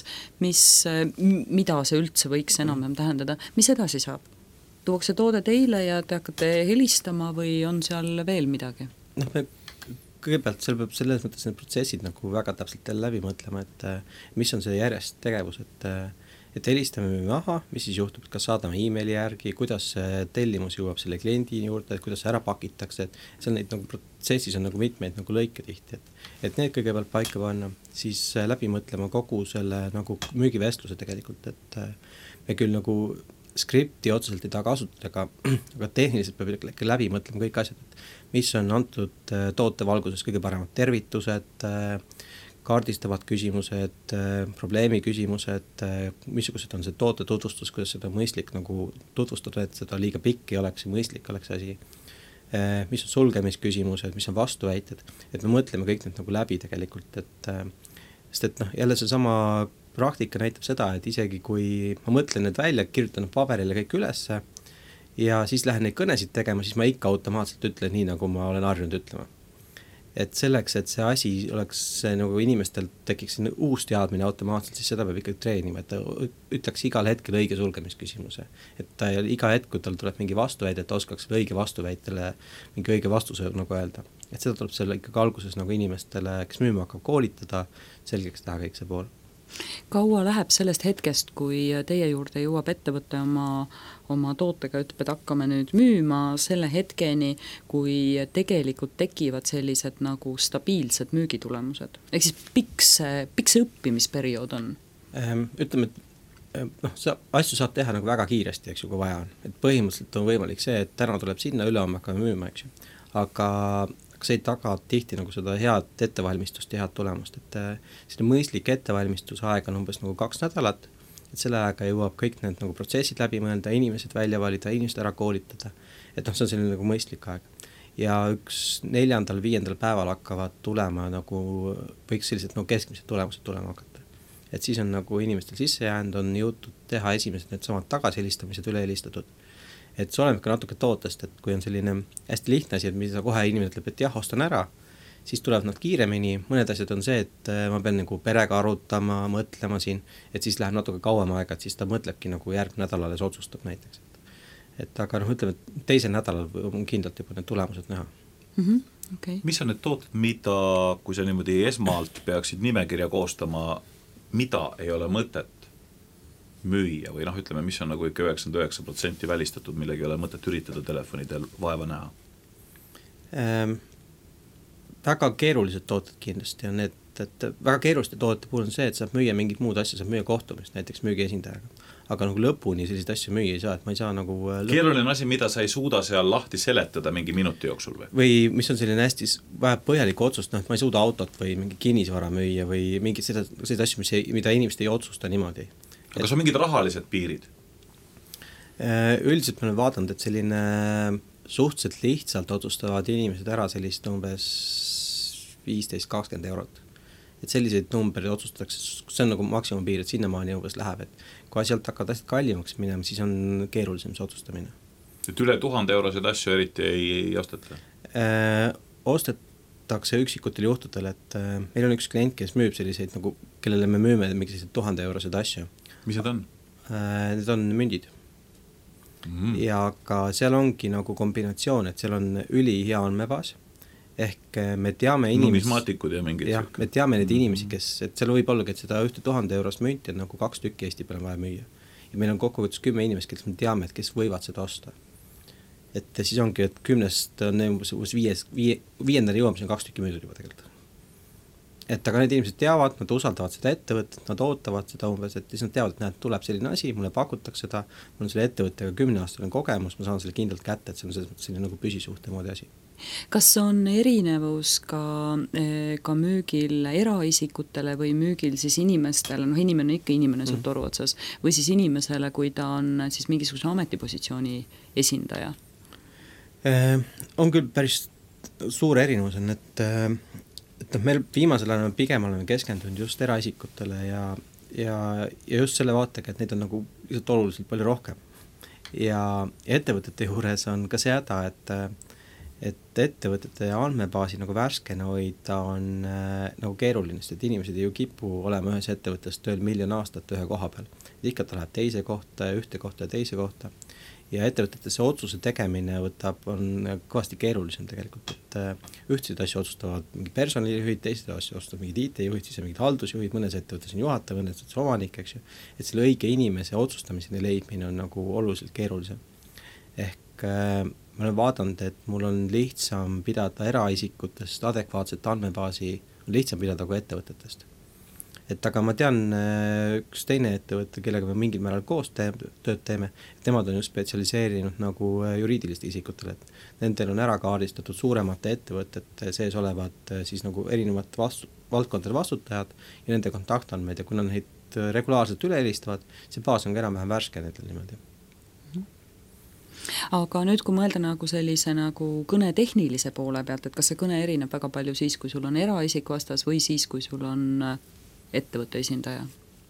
mida see üldse võiks enam-vähem tähendada. Mis edasi saab? Tuuakse toode teile ja te hakkate helistama või on seal veel midagi? Kõigepealt seal peab selles mõttes need protsessid nagu väga täpselt läbi mõtlema, et mis on see järjest tegevus, et helistame maha, mis siis juhtub, kas saadame e-maili järgi, kuidas tellimus jõuab selle kliendi juurde, kuidas ära pakitakse, et seal neid nagu protsessis on nagu mitmeid nagu lõike tihti, et need kõigepealt paika panna, siis läbi mõtlema kogu selle nagu müügivestluse tegelikult, et me küll nagu skripti otseselt ei taha kasutada, aga tehniliselt peab läbi mõtlema kõik asjad, et mis on antud toote valguses kõige paremad tervitused, kaardistavad küsimused, probleemi küsimused, missugused on see toote tutvustus, kuidas seda mõistlik nagu tutvustada, et seda liiga pikk ei oleks ja mõistlik oleks asi, mis on sulgemisküsimused, mis on vastuväited, et me mõtleme kõik need nagu läbi tegelikult, sest et jälle see sama praktika näitab seda, et isegi kui ma mõtlen need välja, kirjutan paberile kõik ülesse ja siis lähen neid kõnesid tegema, siis ma ikka automaatselt ütlen nii, nagu ma olen harjunud ütlema. Et selleks, et see asi oleks nagu inimestel tekiks uus teadmine automaatselt, siis seda peab ikkagi treenima, et ta ütleks igal hetkel õige sulgemisküsimuse. Et ta iga hetk, kui tal tuleb mingi vastuväide, et ta oskaks õige vastuväitele mingi õige vastuse nagu öelda. Et seda tuleb selle ikkagi alguses nagu inimestele, kes müüma hakkab koolitada, selgeks teha kõik see pool. Kaua läheb sellest hetkest, kui teie juurde jõuab ettevõte oma tootega, ütleb, et hakkame nüüd müüma selle hetkeni, kui tegelikult tekivad sellised nagu stabiilsed müügitulemused? Ehk siis pikk see õppimisperiood on? Ütleme, et asju saab teha nagu väga kiiresti, eks ju, kui vaja on. Et põhimõtteliselt on võimalik see, et täna tuleb sinna, ülehomme hakkame müüma, eks ju. Aga see ei taga tihti nagu seda head ettevalmistust ja head tulemust, et selline mõistlik ettevalmistusaeg on umbes nagu 2 nädalat, et selle aega jõuab kõik need nagu protsessid läbi mõelda, inimesed välja valida, inimesed ära koolitada, et see on selline nagu mõistlik aeg. Ja 4.-5. päeval hakkavad tulema nagu võiks sellised nagu keskmised tulemused tulema hakata. Et siis on nagu inimestel sisse jäänud, on jõutud teha esimesed need samad tagasihelistamised üle helistatud et see oleneb ka natuke tootest, et kui on selline hästi lihtne asi, et mida kohe inimene ütleb, et jah, ostan ära, siis tulevad nad kiiremini, mõned asjad on see, et ma pean nagu perega arutama, mõtlema siin, et siis läheb natuke kauem aega, et siis ta mõtlebki nagu järgmine nädal alles otsustab näiteks. Et aga ütleme, et teisel nädalal on kindlalt juba need tulemused näha. Okay. Mis on need tooted, mida, kui sa niimoodi esmalt peaksid nimekirja koostama, mida ei ole mõtet müüa või ütleme, mis on nagu ikka 99% välistatud, millega ei ole mõtet üritada telefonidel vaeva näha? Väga keerulised tooted kindlasti on need, et väga keeruliste toodete puhul on see, et saab müüa mingit muud asja, saab müüa kohtumist, näiteks müügiesindajaga. Aga nagu lõpuni selliseid asju müüa ei saa, et ma ei saa nagu keeruline asi, mida sa ei suuda seal lahti seletada mingi minuti jooksul või? Või mis on selline hästi vähe põhjalik otsust, et ma ei suuda autot või mingi kinnisvara müüa või mingid sellised asju, mida inimesed ei otsusta niimoodi. Aga kas on mingid rahalised piirid? Üldiselt ma olen vaadanud, et selline suhteliselt lihtsalt otsustavad inimesed ära sellist umbes 15-20 eurot. Et selliseid numbreid otsustatakse, see on nagu maksimumpiir, et sinnamaani umbes läheb, et kui asjalt hakkavad asjad kallimaks minema, siis on keerulisem see otsustamine. Et üle 1000 eurosid asju eriti ei osteta? Ostetakse üksikutel juhtudel, et meil on üks klient, kes müüb selliseid, nagu, kellele me müüme mingisugused 1000 eurosid asju. Mis need on? Need on mündid. Ja ka seal ongi nagu kombinatsioon, et seal on ülihea andmebaas, ehk me teame numismaatikud ja mingid jah, me teame neid inimesi, kes, et seal võib ollagi, et seda 1000 eurost münti on nagu 2 tükki Eesti peale vaja müüa. Ja meil on kokkuvõttes 10 inimest, kes me teame, et kes võivad seda osta. Et siis ongi, et 10-st on viiendani jõuamis on 2 tükki müüdud juba tegelikult. Et aga need inimesed teavad, nad usaldavad seda ettevõtet, nad ootavad seda umbes, et siis nad teavad, et näed, tuleb selline asi, mulle pakutakse seda, mul on selle ettevõttega 10-aastane kogemus, ma saan selle kindlalt kätte, et see on selline nagu püsisuhte moodi asi. Kas on erinevus ka müügil eraisikutele või müügil siis inimestele, inimene on ikka inimene sul toru otsas, või siis inimesele, kui ta on siis mingisuguse ametipositsiooni esindaja? On küll päris suur erinevus on, et meil viimasel ajal pigem oleme keskendunud just eraisikutele ja just selle vaatega, et neid on nagu lihtsalt oluliselt palju rohkem. Ja ettevõtete juures on ka see häda, et ettevõtete andmebaasi nagu värskena hoida on nagu keeruline, sest et inimesed ei ju kipu olema ühes ettevõttes tööl 1 000 000 aastat ühe koha peal. Ikka ta läheb teise kohta, ühte kohta ja teise kohta. Ja ettevõtetesse otsuse tegemine on kõvasti keerulisem tegelikult, et ühtseid asju otsustavad mingid personalijuhid, teised asju otsustavad mingid IT-juhid, siis mingid haldusjuhid, mõnes ettevõttes on juhataja, mõnes ettevõttes omanik, eks ju. Et selle õige inimese otsustamiseni leidmine on nagu oluliselt keerulisem. Ehk ma olen vaadanud, et mul on lihtsam pidada eraisikutest adekvaatset andmebaasi, on lihtsam pidada kui ettevõtetest. Et aga ma tean üks teine ettevõte, kellega me mingil määral koos tööd teeme, et nemad on just spetsialiseerinud nagu juriidiliste isikutele, et nendel on ära kaardistatud suuremate ettevõtete sees olevad siis nagu erinevad valdkondade vastutajad ja nende kontaktandmed ja kui nad neid regulaarselt üle helistavad, see baas on ka enam-vähem värske nendel niimoodi. Aga nüüd, kui mõelda nagu sellise nagu kõne tehnilise poole pealt, et kas see kõne erineb väga palju siis, kui sul on eraisik vastas või siis, kui sul on ettevõtte esindaja?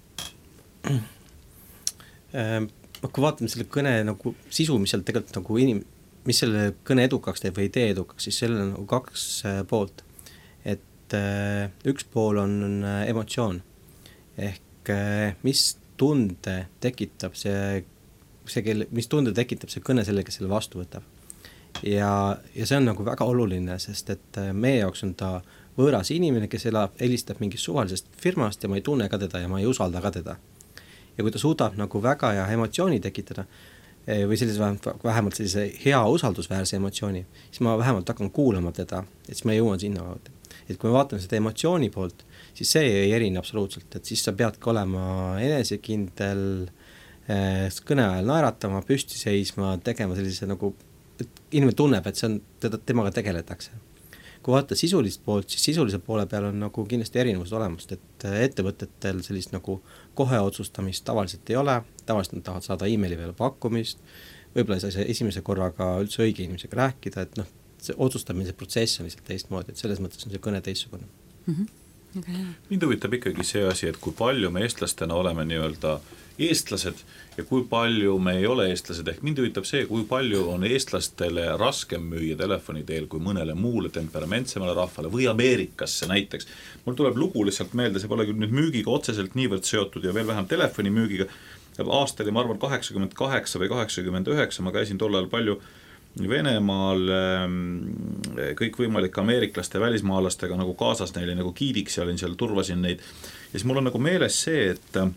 Kui vaatame selle kõne nagu sisu, mis seal tegelikult nagu mis selle kõne edukaks teeb või idee edukaks, siis sellel on nagu 2 poolt. Et üks pool on emotsioon. Ehk mis tunde tekitab mis tunde tekitab see kõne selle, kes selle vastu võtab. Ja see on nagu väga oluline, sest et meie jaoks on ta võõras inimene, kes helistab mingist suvalisest firmast ja ma ei tunne ka teda ja ma ei usalda ka teda. Ja kui ta suudab nagu väga hea emotsiooni tekitada või vähemalt sellise hea usaldusväärse emotsiooni, siis ma vähemalt hakkan kuulama teda, et siis ma jõuan sinna. Et kui me vaatame seda emotsiooni poolt, siis see ei erine absoluutselt, et siis sa peadki olema enesekindel, kõne ajal naeratama, püsti seisma, tegema sellise nagu, et inimene tunneb, et see on, temaga tegeletakse. Kui vaata sisulist poolt, siis sisulise poole peal on nagu kindlasti erinevused olemast, et ettevõtetel sellist nagu kohe otsustamist tavaliselt ei ole, tavaliselt nad tahavad saada e-maili peale pakkumist, võib-olla ei saa esimese korraga üldse õige inimesega rääkida, et see otsustamise protsess on lihtsalt teistmoodi, et selles mõttes on see kõne teistsugune. Mind huvitab ikkagi see asi, et kui palju me eestlastena oleme nii-öelda eestlased ja kui palju me ei ole eestlased, ehk mind huvitav see, kui palju on eestlastele raskem müüa telefoni teel kui mõnele muule temperamentsemale rahvale või Ameerikasse näiteks. Mul tuleb lugu lihtsalt meelde, see pole küll nüüd müügiga otseselt niivõrd seotud ja veel vähem telefoni müügiga. Aastal, ma arvan, 88 või 89, ma käisin tollal palju Venemaal kõikvõimalike ameeriklaste välismaalastega nagu kaasas neile nagu giidiks ja olin seal, turvasin neid. Ja siis mul on nagu meeles see,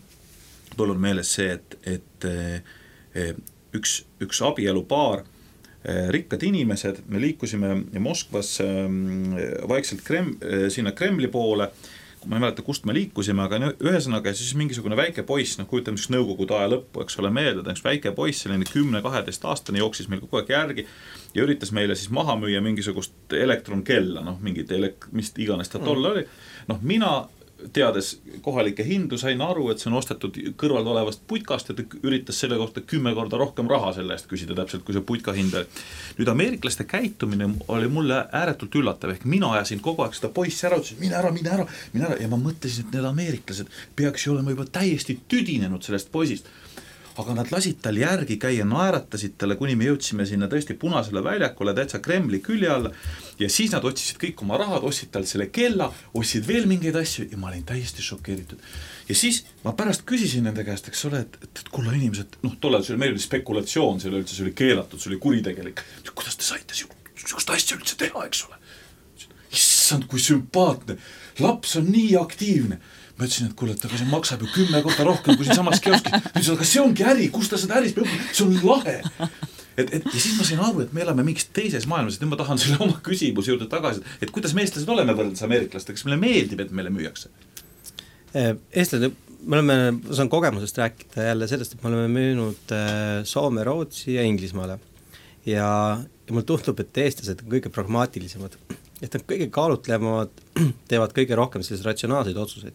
et üks abielupaar, rikkad inimesed, me liikusime Moskvas vaikselt sinna Kremli poole, ma ei mäleta, kust me liikusime, aga ühesõnaga siis mingisugune väike poiss, kujutame siis nõukogude aja lõppu, eks ole meelde, üks väike poiss, selline 10-12 aastane jooksis meil kogu aeg järgi ja üritas meile siis maha müüa mingisugust elektronkella, mingit mis iganes ta toll oli. Mina teades kohalikke hindu sain aru, et see on ostetud kõrval olevast putkast ja ta üritas selle kohta 10 korda rohkem raha selle eest küsida täpselt, kui see putka hind oli. Nüüd ameeriklaste käitumine oli mulle ääretult üllatav, ehk mina ajasin kogu aeg seda poissi ära, ütlesin, mine ära ja ma mõtlesin, et need ameeriklased peaks ju olema juba täiesti tüdinenud sellest poisist. Aga nad lasid tal järgi käia, naeratasid talle, kuni me jõudsime sinna tõesti punasele väljakule, täitsa Kremli külje alla ja siis nad otsisid kõik oma rahad, ostsid tal selle kella, ostsid veel mingeid asju ja ma olin täiesti šokeeritud. Ja siis ma pärast küsisin nende käest, eks ole, et kulla inimesed, tollal see oli meil spekulatsioon, see oli keelatud, see oli kuritegelik. Kuidas te saite sihukest asja üldse teha, eks ole? Issand, kui sümpaatne, laps on nii aktiivne. Ma ütlesin, et kuule, aga see maksab ju 10 korda rohkem kui siin samas kioskis. Ütlesin, aga see ongi äri, kus ta seda äris peab, see on lahe. Ja siis ma sain aru, et me elame mingis teises maailmas, et nüüd ma tahan selle oma küsimuse juurde tagasi, et kuidas me eestlased oleme võrreldes ameeriklastega, kas meile meeldib, et meile müüakse? Eestlased, ma saan kogemusest rääkida jälle sellest, et me oleme müünud Soome, Rootsi ja Inglismaale. Ja mul tundub, et eestlased on kõige pragmaatilisemad. Et nad kõige kaalutlevamad teevad kõige rohkem selliseid ratsionaalseid otsuseid.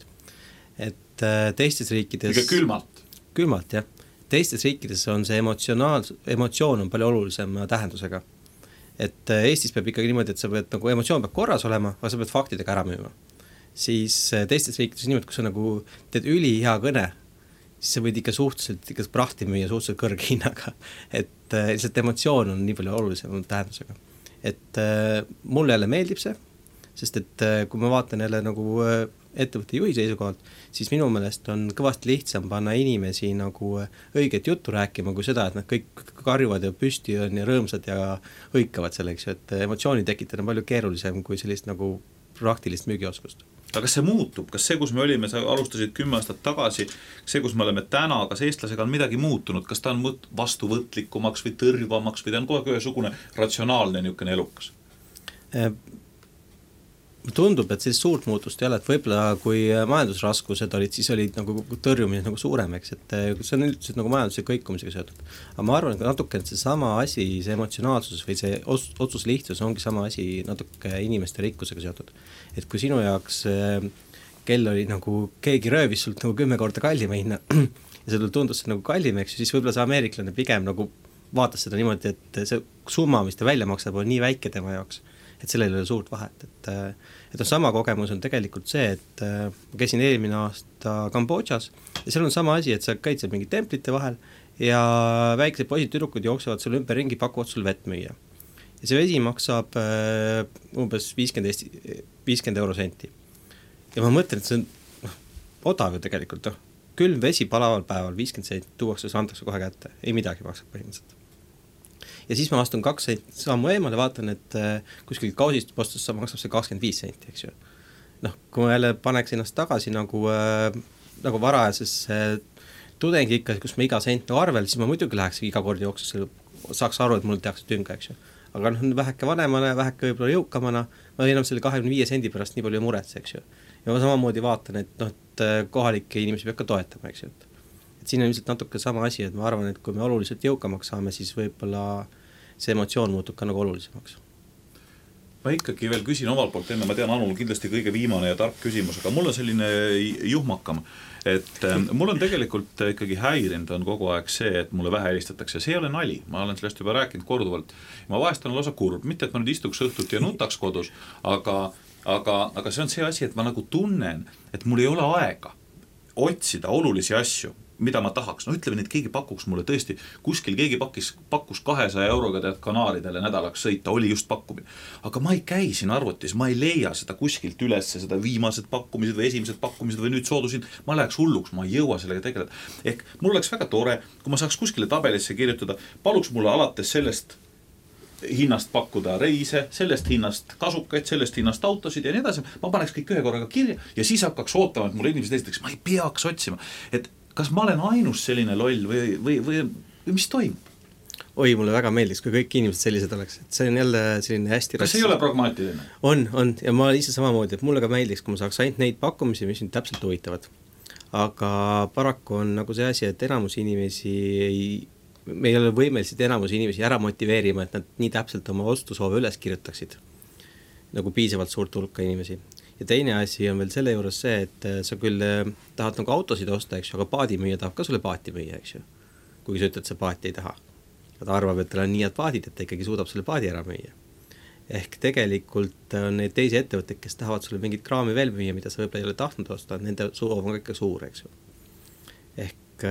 Et teistes riikides... Kõige külmalt, jah. Teistes riikides on see emotsioon on palju olulisem tähendusega. Et Eestis peab ikkagi niimoodi, et sa pead, nagu emotsioon peab korras olema, aga sa pead faktidega ära müüma. Siis teistes riikides niimoodi, kus sa nagu teed ülihea kõne, siis sa võid ikka suhteliselt prahti müüa suhteliselt kõrge hinnaga. Et lihtsalt emotsioon on nii palju olulisem tähendusega. Et mulle jälle meeldib see, sest et kui ma vaatan jälle nagu ettevõtte juhi seisukohalt, siis minu meelest on kõvasti lihtsam panna inimesi nagu õiget juttu rääkima kui seda, et nad kõik karjuvad ja püsti on ja rõõmsad ja hõikavad selleks, et emotsiooni tekitada on palju keerulisem kui sellist nagu praktilist müügioskust. Aga kas see muutub? Kas see, kus me olime, sa alustasid 10 aastat tagasi, see, kus me oleme täna, kas eestlasega on midagi muutunud? Kas ta on vastuvõtlikumaks või tõrvamaks või ta on kogu aeg ühesugune ratsionaalne niisugune elukas? Tundub, et sellist suurt muutust ei ole, et võib-olla kui majandusraskused olid, siis olid nagu tõrjumine nagu suurem, eks, et see on üldiselt nagu majanduse kõikumisega seotud. Aga ma arvan, et natuke see sama asi, see emotsionaalsus või see otsuslihtsus ongi sama asi natuke inimeste rikkusega seotud. Et kui sinu jaoks kell oli nagu keegi röövis sult nagu 10 korda kallima hinna ja see tundus nagu kallim, eks, siis võib-olla see ameeriklane pigem nagu vaatas seda niimoodi, et see summa, mis ta välja maksab, on nii väike tema jaoks, et sellel ei ole suurt vahet, et sama kogemus on tegelikult see, et ma käisin eelmine aasta Kambodžas ja seal on sama asi, et sa käid seal mingi templite vahel ja väiksed poisid tüdrukud jooksevad sul ümber ringi, pakuvad sul vett müüa. Ja see vesi maksab umbes 50 eurosenti. Ja ma mõtlen, et see on odav ju tegelikult. Külm vesi palaval päeval 50 senti tuuakse, antakse kohe kätte, ei midagi maksab põhimõtteliselt. Ja siis ma astun 2 sammu eemale, vaatan, et kuskil kausist postus maksab see 25 senti, eks ju. Kui ma jälle paneks ennast tagasi nagu varajases tudengi ikka, kus me iga sent arvel, siis ma muidugi läheks iga kord jooksus, saaks aru, et mul tehakse tünga, eks ju. Aga väheke vanemana, väheke võib-olla jõukamana, ma enam selle 25 sendi pärast nii palju muretse, eks ju. Ja ma samamoodi vaatan, et kohalikke inimesi peab ka toetama, eks ju. Et siin on ilmselt natuke sama asi, et ma arvan, et kui me oluliselt jõukamaks saame, siis võib-olla see emotsioon muutub ka nagu olulisemaks. Ma ikkagi veel küsin omalt poolt enne, ma tean, Anu, kindlasti kõige viimane ja tark küsimus, aga mul on selline juhmakam, et mul on tegelikult ikkagi häirinud on kogu aeg see, et mulle vähe helistatakse. See ei ole nali, ma olen sellest juba rääkinud korduvalt. Ma vahest on lausa kurb, mitte et ma nüüd istuks õhtut ja nutaks kodus, aga see on see asi, et ma nagu tunnen, et mul ei ole aega otsida olulisi asju. mida ma tahaks, no ütleme, et keegi pakuks mulle tõesti, kuskil keegi pakkus 200 euroga tead Kanaaridele nädalaks sõita, oli just pakkumine. Aga ma ei käi siin arvutis, ma ei leia seda kuskilt üles, seda viimased pakkumised või esimesed pakkumised või nüüd soodusin, ma läheks hulluks, ma ei jõua sellega tegeleda. Ehk mul oleks väga tore, kui ma saaks kuskile tabelisse kirjutada, paluks mulle alates sellest hinnast pakkuda reise, sellest hinnast kasukaid, sellest hinnast autosid ja nii edasi, ma paneks kõik ühe korraga kirja ja siis hakkaks ootama, et mulle inimesed esiteks, ma ei peaks otsima, et kas ma olen ainus selline loll või mis toimub? Oi, mulle väga meeldiks, kui kõik inimesed sellised oleks. Et see on jälle selline hästi... Kas see ei ole pragmaatiline? On. Ja ma ise samamoodi, et mulle ka meeldiks, kui ma saaks ainult neid pakkumisi, mis mind täpselt huvitavad. Aga paraku on nagu see asi, et enamus inimesi me ei ole võimelised enamus inimesi ära motiveerima, et nad nii täpselt oma ostusoove üles kirjutaksid. Nagu piisavalt suurt hulka inimesi. Ja teine asi on veel selle juures see, et sa küll tahad nagu autosid osta, eks ju, aga paadimüüja tahab ka sulle paati müüa, eks ju. Kuigi sa ütled, et sa paati ei taha. Ta arvab, et tal on nii head paadid, et ta ikkagi suudab selle paadi ära müüa. Ehk tegelikult on neid teisi ettevõtteid, kes tahavad sulle mingit kraami veel müüa, mida sa võib-olla ei ole tahtnud osta, nende soov on ikka suur, eks ju. Ehk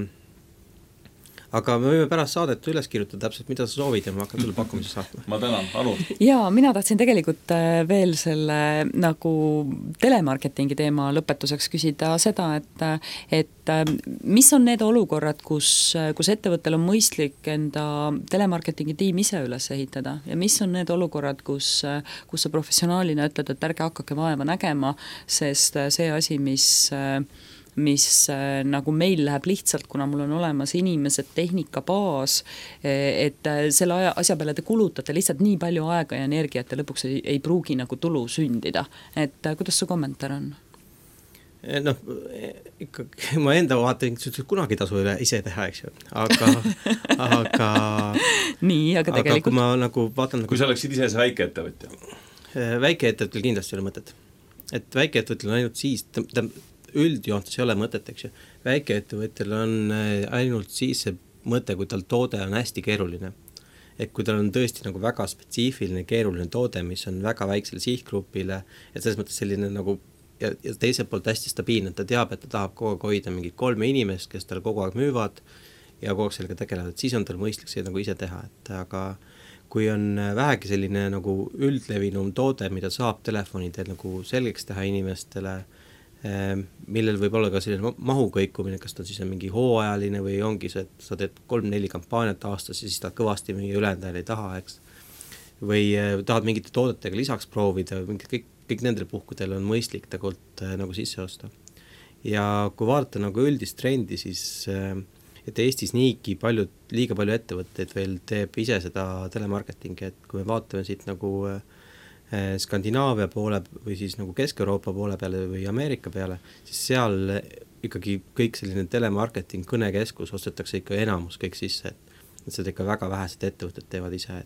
aga me võime pärast saadet üles kirjutada täpselt, mida sa soovid ja ma hakkan sulle pakkumise saatma. Ma tänan, Anu. Jaa, mina tahtsin tegelikult veel selle nagu telemarketingi teema lõpetuseks küsida seda, et mis on need olukorrad, kus ettevõttel on mõistlik enda telemarketingi tiim ise üles ehitada ja mis on need olukorrad, kus sa professionaalina ütled, et ärge hakake vaeva nägema, sest see asi, mis nagu meil läheb lihtsalt, kuna mul on olemas inimesed, tehnika baas, et selle asja peale te kulutate lihtsalt nii palju aega ja energiat ja lõpuks ei pruugi nagu tulu sündida. Et kuidas su kommentaar on? Noh, ikkagi ma enda vaatan, kunagi tasu ise teha, eks ju. Aga nii, aga tegelikult... kui ma nagu vaatan... Kui sa oleksid ise see väikeettevõtja? Väikeettevõttel kindlasti ei ole mõtet. Et väikeettevõttel on ainult siis... üldjoontes ei ole mõtet, eks ju. Väikeettevõttel on ainult siis see mõte, kui tal toode on hästi keeruline. Et kui tal on tõesti nagu väga spetsiifiline keeruline toode, mis on väga väiksele sihtgrupile, et selles mõttes selline nagu ja teiselt poolt hästi stabiilne, ta teab, et ta tahab kogu aeg hoida mingid 3 inimest, kes tal kogu aeg müüvad ja kogu aeg sellega tegelevad, et siis on tal mõistlik see nagu ise teha, et aga kui on vähegi selline nagu üldlevinum toode, mida saab telefonide nagu selgeks teha inimestele, millel võib olla ka selline mahukõikumine, kas ta siis on mingi hooajaline või ongi see, et sa teed 3-4 kampaaniat aastas ja siis tahad kõvasti müüa ülejäänud ei taha, eks. Või tahad mingite toodetega lisaks proovida, kõik nendel puhkudel on mõistlik tegelikult nagu sisse osta. Ja kui vaadata nagu üldist trendi, siis et Eestis liiga palju ettevõtteid veel teeb ise seda telemarketingi, et kui me vaatame siit nagu Skandinaavia poole või siis nagu Kesk-Euroopa poole peale või Ameerika peale, siis seal ikkagi kõik selline telemarketing, kõnekeskus ostetakse ikka enamus kõik sisse, et seda ikka väga vähesed ettevõtted teevad ise,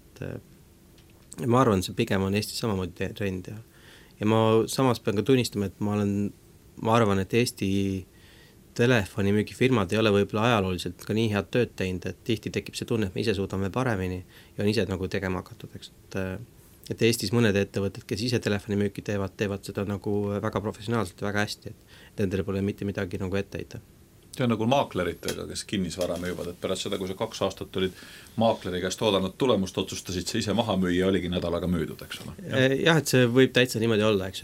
et ma arvan, see pigem on Eestis samamoodi trend ja ma samas pean ka tunnistama, et ma arvan, et Eesti telefonimüügifirmad ei ole võib-olla ajalooliselt ka nii head tööd teinud, et tihti tekib see tunne, et me ise suudame paremini ja on ise nagu tegema hakatud, eks, et Eestis mõned ettevõtted, kes ise telefonimüüki teevad seda nagu väga professionaalselt ja väga hästi, et nendele pole mitte midagi nagu ette heita. See on nagu maakleritega, kes kinnisvara müüvad, et pärast seda, kui sa 2 aastat olid maakleri käest oodanud tulemust, otsustasid sa ise maha müüa ja oligi nädalaga müüdud, eks ole? Jah, et see võib täitsa niimoodi olla, eks,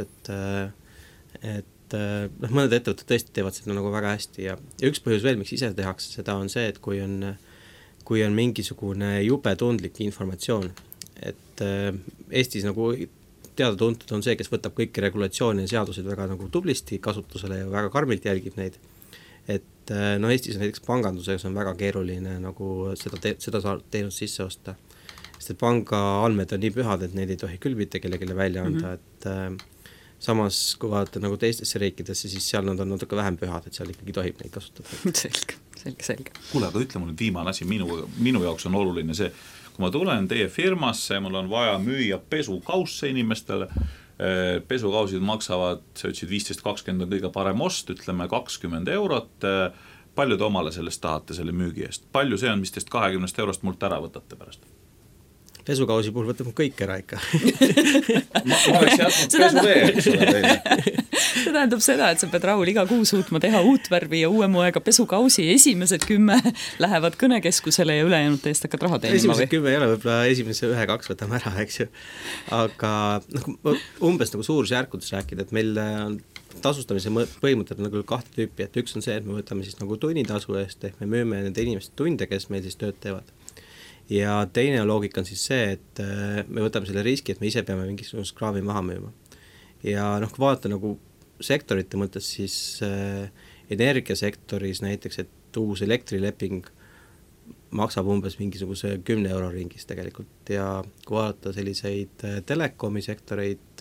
et mõned ettevõtted tõesti teevad seda nagu väga hästi ja üks põhjus veel, miks ise tehakse seda on see, et kui on mingisugune jube tundlik informatsioon, et Eestis nagu teada-tuntud on see, kes võtab kõiki regulatsioone ja seadused väga nagu tublisti kasutusele ja väga karmilt jälgib neid. Et Eestis on näiteks panganduses on väga keeruline nagu seda teenust sisse osta. Sest et panga andmed on nii pühad, et neid ei tohi küll mitte kellelegi välja anda, et samas kui vaadata nagu teistesse riikidesse, siis seal nad on natuke vähem pühad, et seal ikkagi tohib neid kasutada. Selge. Kuule, aga ütle mulle viimane asi, minu jaoks on oluline see, kui ma tulen teie firmasse, mul on vaja müüa pesukausse inimestele, pesukausid maksavad, sa ütlesid 15-20 on kõige parem ost, ütleme 20 eurot, palju te omale sellest tahate selle müügi eest? Palju see on, mis teist 20 eurost mult ära võtate pärast? Pesukausi puhul võtab kõik ära ikka. ma oleks jätnud pesuvee, eks ole teile. see tähendab seda, et sa pead, Raul, iga kuu suutma teha uut värvi ja uue moega pesukausi, esimesed 10 lähevad kõnekeskusele ja ülejäänud eest hakkad raha teenima esimesed 10 ei ole, võib-olla esimese 1-2 võtame ära, eks ju. Aga umbes nagu suurusjärkudes rääkida, et meil on tasustamise põhimõtted on nagu 2 tüüpi, et üks on see, et me võtame siis nagu tunnitasu eest, ehk me müüme nende inimeste tunde, kes meil siis tööd teevad. Ja teine loogika on siis see, et me võtame selle riski, et me ise peame mingisugust kraavi maha müüma. Ja kui vaadata nagu sektorite mõttes, siis energiasektoris näiteks, et uus elektrileping maksab umbes mingisuguse 10 euro ringis tegelikult ja kui vaadata selliseid telekomi sektoreid,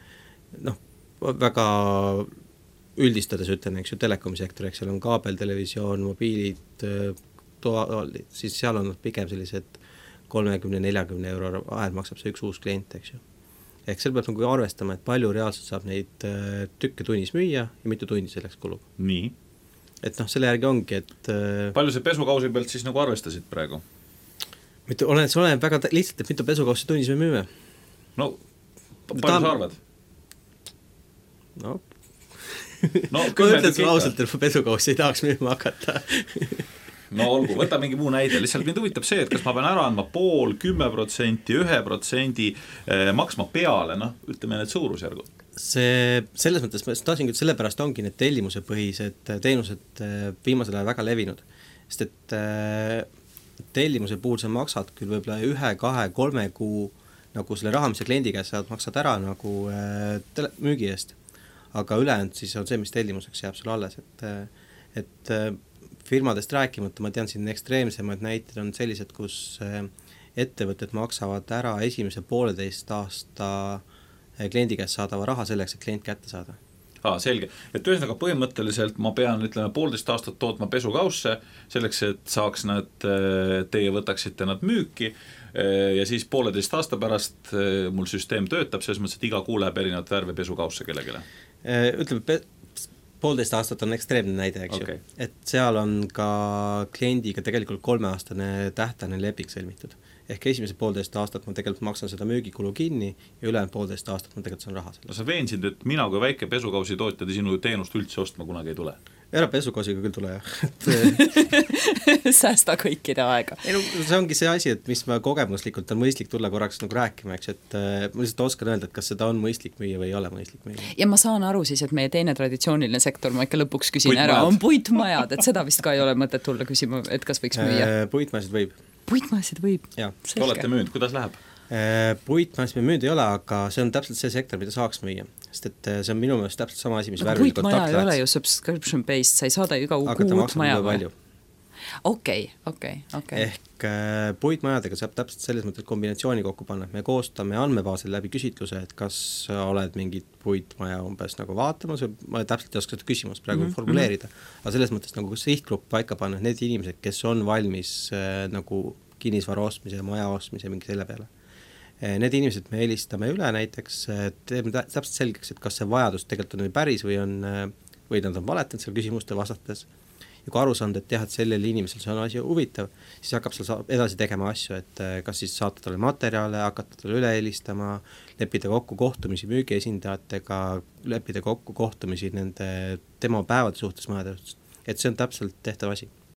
väga üldistades ütlen, eks ju, telekomisektor, eks seal on kaabeltelevisioon, mobiilid, siis seal on pigem sellised 30-40 euro vahel maksab see üks uus klient, eks ju. Ehk seal peab nagu arvestama, et palju reaalselt saab neid tükke tunnis müüa ja mitu tundi selleks kulub. Nii. Et selle järgi ongi, et palju see pesukausi pealt siis nagu arvestasid praegu? Oleneb väga lihtsalt, et mitu pesukausi tunnis me müüme. No, palju sa arvad? No ma ütlen sulle ausalt, et pesukausi ei tahaks müüma hakata. No olgu, võta mingi muu näide, lihtsalt mind huvitab see, et kas ma pean ära andma 0,5%, 1% maksma peale, ütleme need suurusjärgud. Selles mõttes, ma tahtsin, et sellepärast ongi need tellimuse põhised teenused viimasel ajal väga levinud, sest et tellimuse puhul sa maksad küll võib-olla 1, 2, 3 kuu nagu selle raha, mis sa kliendi käest saad, maksad ära nagu müügi eest. Aga ülejäänud siis on see, mis tellimuseks jääb sul alles, et firmadest rääkimata, ma tean siin ekstreemsemad näited on sellised, kus ettevõtted maksavad ära esimese 1,5 aasta kliendi käest saadava raha selleks, et klient kätte saada. Selge, et ühesõnaga põhimõtteliselt ma pean, ütleme, 1,5 aastat tootma pesukausse selleks, et saaks nad, teie võtaksite nad müüki ja siis 1,5 aasta pärast mul süsteem töötab, selles mõttes, et iga kuu läheb erinevat värve pesukausse kellegile. Ütleme, 1,5 aastat on ekstreemne näide, eks ju. Et seal on ka kliendiga tegelikult 3-aastane tähtajane leping sõlmitud. Ehk esimese 1,5 aastat ma tegelikult maksan seda müügikulu kinni ja ülejäänud 1,5 aastat ma tegelikult saan raha selle. No sa veensid, et mina kui väike pesukausi tootjad sinu teenust üldse ostma kunagi ei tule? Ära pesukausiga küll tule, jah. Säästa kõikide aega. See ongi see asi, et mis ma kogemuslikult on mõistlik tulla korraks nagu rääkima, eks, et ma lihtsalt oskan öelda, et kas seda on mõistlik müüa või ei ole mõistlik müüa. Ja ma saan aru siis, et meie teine traditsiooniline sektor, ma ikka lõpuks küsin ära, on puitmajad, et seda vist ka ei ole mõtet tulla küsima, et kas võiks müüa? Puitmajasid võib. Puitmajasid võib? Te olete müünud, kuidas läheb? Puitmajasid me müünud ei ole, aga see on täpselt see sektor, mida saaks müüa. Sest et see on minu meelest täpselt sama asi, mis värvil kontakt läks. Puitmaja ei ole ju subscription based, sa ei saada iga uut maja või? Okei. Ehk puitmajadega saab täpselt selles mõttes kombinatsiooni kokku panna, et me koostame andmebaasil läbi küsitluse, et kas oled mingit puitmaja umbes nagu vaatamas või ma täpselt ei oska seda küsimust praegu formuleerida, aga selles mõttes nagu sihtgrupp paika panna, need inimesed, kes on valmis nagu kinnisvara ostmise, maja ostmise mingi selle peale. Need inimesed me helistame üle näiteks, teeme täpselt selgeks, et kas see vajadus tegelikult on päris või nad on valetanud seal küsimuste vastates. Ja kui aru saanud, et jah, et sellel inimesel see on asi huvitav, siis hakkab seal edasi tegema asju, et kas siis saata talle materjale, hakata talle üle helistama, leppida kokku kohtumisi müügiesindajatega, leppida kokku kohtumisi nende tema päevade suhtes majade suhtes. Et see on täpselt tehtav asi.